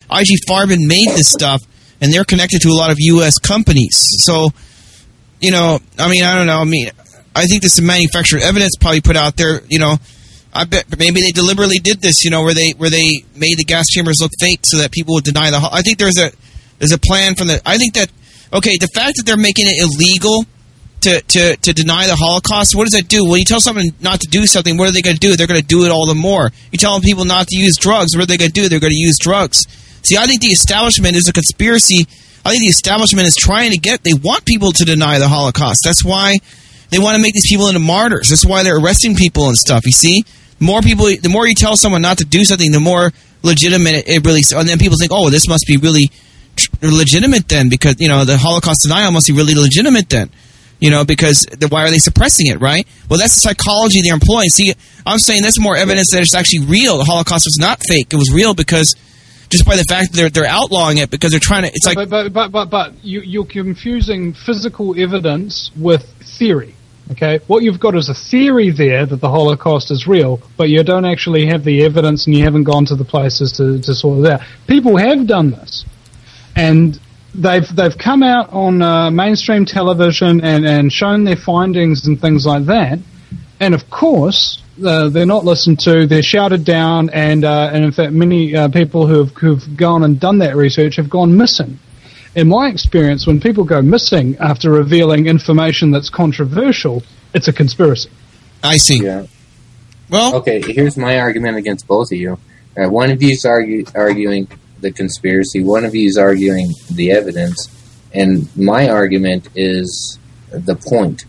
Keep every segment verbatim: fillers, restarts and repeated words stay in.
I G Farben made this stuff, and they're connected to a lot of U S companies. So, you know, I mean, I don't know. I mean, I think there's some manufactured evidence probably put out there. You know, I bet maybe they deliberately did this. You know, where they where they made the gas chambers look fake so that people would deny the. I think there's a there's a plan from the. I think that okay, the fact that they're making it illegal to to to deny the Holocaust, what does that do? When you tell someone not to do something, what are they going to do? They're going to do it all the more. You tell people not to use drugs, what are they going to do? They're going to use drugs. See, I think the establishment is a conspiracy. I think the establishment is trying to get. They want people to deny the Holocaust. That's why they want to make these people into martyrs. That's why they're arresting people and stuff. You see, the more people, the more you tell someone not to do something, the more legitimate it, it really. And then people think, oh, this must be really legitimate then, because you know the Holocaust denial must be really legitimate then. You know, because the, why are they suppressing it, right? Well, that's the psychology they're employing. See, I'm saying that's more evidence that it's actually real. The Holocaust was not fake. It was real because just by the fact that they're they're outlawing it because they're trying to. It's like, but but but but, but you, you're confusing physical evidence with theory. Okay, what you've got is a theory there that the Holocaust is real, but you don't actually have the evidence, and you haven't gone to the places to to sort it out. People have done this, and They've they've come out on uh, mainstream television and, and shown their findings and things like that, and of course uh, they're not listened to. They're shouted down, and uh, and in fact many uh, people who've who've gone and done that research have gone missing. In my experience, when people go missing after revealing information that's controversial, it's a conspiracy. I see. Yeah. Well, okay. Here's my argument against both of you. Uh, one of you is argue, arguing the conspiracy. One of you is arguing the evidence, and my argument is the point.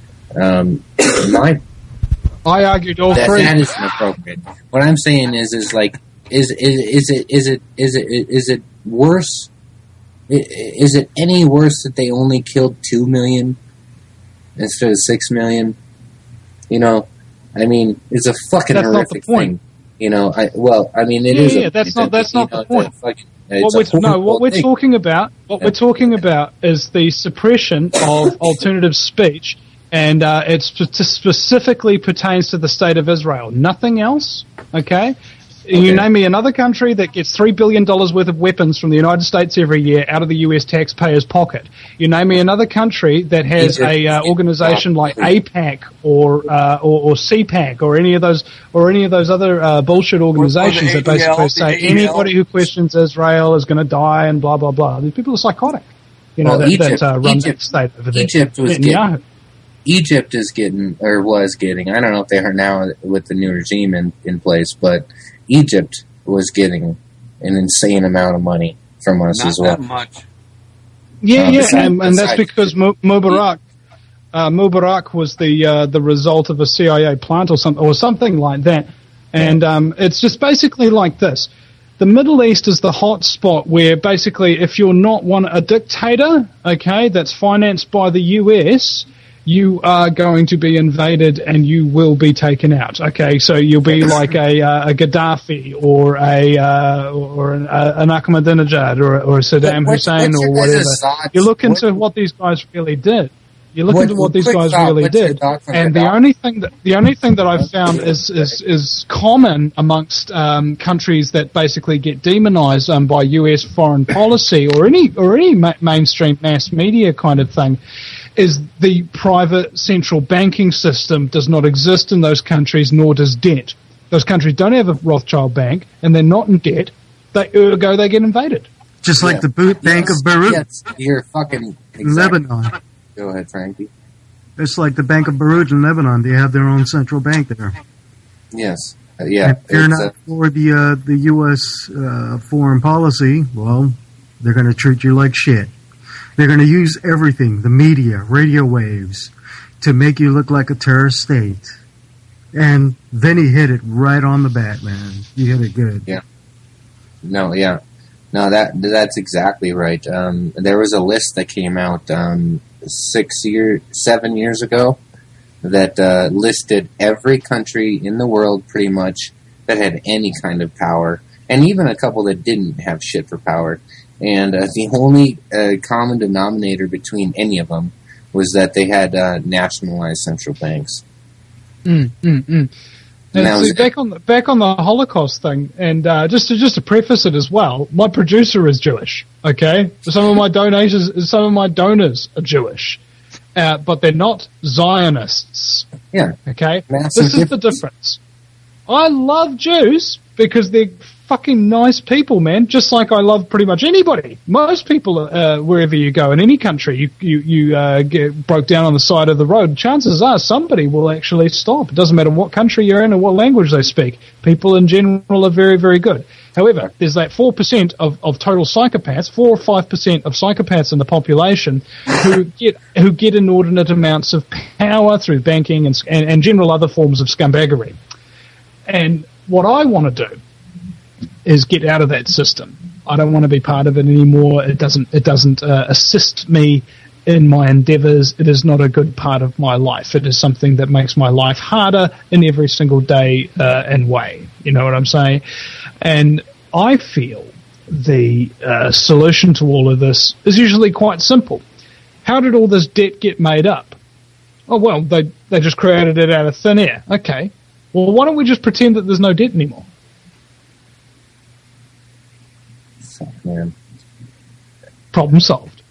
Um, my I argued all that, three. That is inappropriate. What I'm saying is, is like, is is is it is it is it is it worse? Is it any worse that they only killed two million instead of six million? You know, I mean, it's a fucking That's horrific not the point. thing. You know, I well, I mean, it yeah, is. Yeah, a, that's not that's not know, the point. Fucking, What we're, no, what we're thing. talking about, what Yeah. we're talking about, is the suppression of alternative speech, and uh, it spe- specifically pertains to the state of Israel. Nothing else. Okay. Okay. You name me another country that gets three billion dollars worth of weapons from the United States every year out of the U S taxpayer's pocket. You name me another country that has Egypt. a uh, organization like AIPAC or, uh, or or CPAC or any of those or any of those other uh, bullshit organizations Or the that basically A E L, say the A E L. anybody who questions Israel is going to die and blah blah blah. These people are psychotic. You know Well, that, Egypt- that uh, run Egypt- that state over there. Egypt was Netanyahu. Egypt is getting, or was getting, I don't know if they are now with the new regime in, in place, but Egypt was getting an insane amount of money from us Not as well. that much. Yeah, Uh, yeah, besides- and, and that's besides- because Mu- Mubarak, uh, Mubarak was the uh, the result of a C I A plant or something or something like that. And um, it's just basically like this: the Middle East is the hot spot where basically, if you're not one a dictator, okay, that's financed by the U S, you are going to be invaded and you will be taken out. Okay, so you'll be like a, uh, a Gaddafi or a uh, or an, uh, an Ahmadinejad or, or a Saddam What's- Hussein what's or your whatever. guys' thoughts? You look into What- what these guys really did. You look What- into what these quick guys thought, really what's your did, thoughts on and the Gaddafi? only thing that the only thing that I've found is is, is common amongst um, countries that basically get demonized um, by U S foreign policy or any or any ma- mainstream mass media kind of thing, is the private central banking system does not exist in those countries, nor does debt. Those countries don't have a Rothschild bank, and they're not in debt. They ergo they get invaded. Just like Yeah. the boot Bank Yes, of Beirut Yes, you're fucking in exactly. Lebanon. Go ahead, Frankie. It's like the Bank of Beirut in Lebanon. They have their own central bank there. Yes, uh, yeah. If they're it's, not uh, for the uh, the U S uh, foreign policy, well, they're going to treat you like shit. They're going to use everything, the media, radio waves, to make you look like a terrorist state. And then he hit it right on the bat, man. He hit it good. Yeah. No, yeah. No, that that's exactly right. Um, there was a list that came out um, six year, seven years ago that uh, listed every country in the world pretty much that had any kind of power, and even a couple that didn't have shit for power. And uh, the only uh, common denominator between any of them was that they had uh, nationalized central banks. Mm, mm, mm. And Now, so is- back on the, back on the Holocaust thing, and uh, just to just to preface it as well, my producer is Jewish. Okay, some of my donors, some of my donors are Jewish, uh, but they're not Zionists. Yeah. Okay, Massive this is the difference. difference. I love Jews because they're fucking nice people, man. Just like I love pretty much anybody. Most people, uh, wherever you go in any country, you you, you uh, get broke down on the side of the road. Chances are somebody will actually stop. It doesn't matter what country you're in or what language they speak. People in general are very, very good. However, there's that four percent of, of total psychopaths, four or five percent of psychopaths in the population who get who get inordinate amounts of power through banking and, and, and general other forms of scumbaggery. And what I want to do is get out of that system. I don't want to be part of it anymore. It doesn't it doesn't uh, assist me in my endeavors. It is not a good part of my life. It is something that makes my life harder in every single day uh, and way. You know what I'm saying? And I feel the uh, solution to all of this is usually quite simple. How did all this debt get made up? Oh, well, they they just created it out of thin air. Okay. Well, why don't we just pretend that there's no debt anymore? Fuck, man. Problem solved.